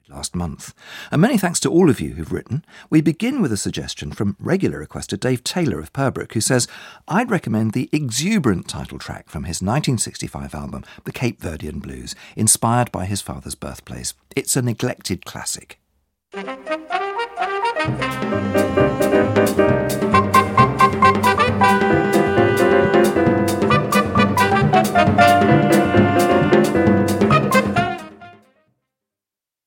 last month. And many thanks to all of you who've written. We begin with a suggestion from regular requester Dave Taylor of Pembroke, who says, I'd recommend the exuberant title track from his 1965 album, The Cape Verdean Blues, inspired by his father's birthplace. It's a neglected classic.